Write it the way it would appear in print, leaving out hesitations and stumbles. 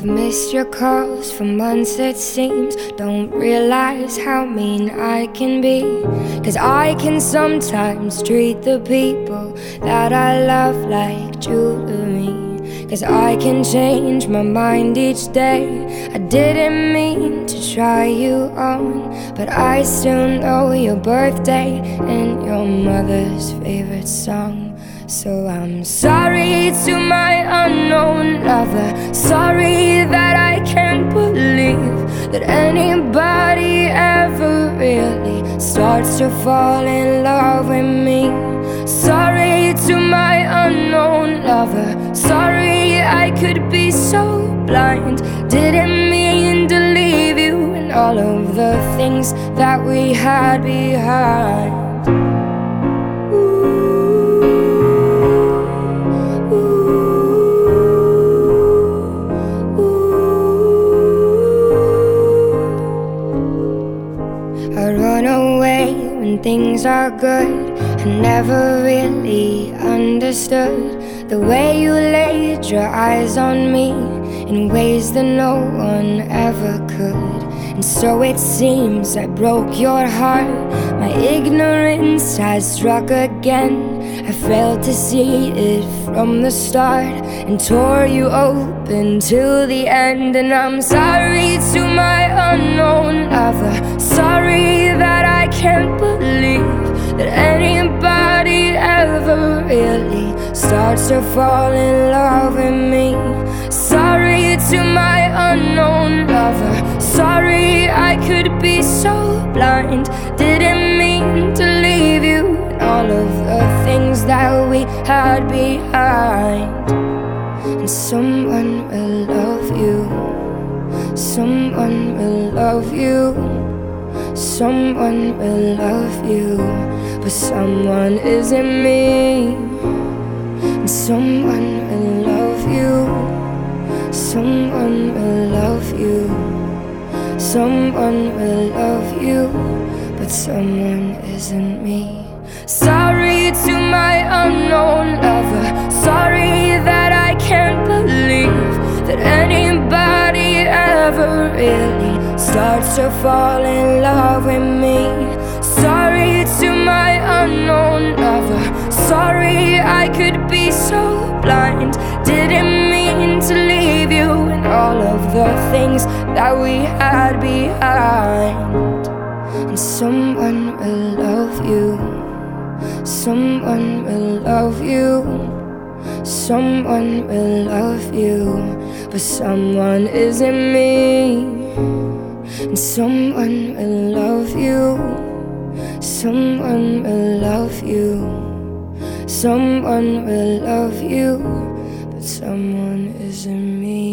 I've missed your calls for months it seems. Don't realize how mean I can be, 'cause I can sometimes treat the people that I love like jewelry. 'Cause I can change my mind each day. I didn't mean to try you on, but I still know your birthday and your mother's favorite song. So I'm sorry to my unknown lover. Sorry that I can't believe that anybody ever really starts to fall in love with me. Sorry to my unknown lover. Sorry I could be so blind. Didn't mean to leave you and all of the things that we had behind. I run away when things are good. I never really understood the way you laid your eyes on me in ways that no one ever could. And so it seems I broke your heart. My ignorance has struck again. I failed to see it from the start and tore you open till the end. And I'm sorry to my unknown lover. Sorry that I can't believe that anybody ever really starts to fall in love with me. Sorry to my unknown lover. Sorry I could be so blind. Didn't mean to leave you and all of the things that we had behind. And someone will love you. Someone will love you. Someone will love you, but someone isn't me. And someone will love you. Someone will love you. Someone will love you, but someone isn't me. Sorry to my unknown lover. Sorry that I can't believe that anybody ever really starts to fall in love with me. Sorry to my unknown lover. Sorry I could be so blind. Didn't mean to leave you and all of the things that we had behind. And someone will love you. Someone will love you. Someone will love you, but someone isn't me. And someone will love you. Someone will love you. Someone will love you, but someone isn't me.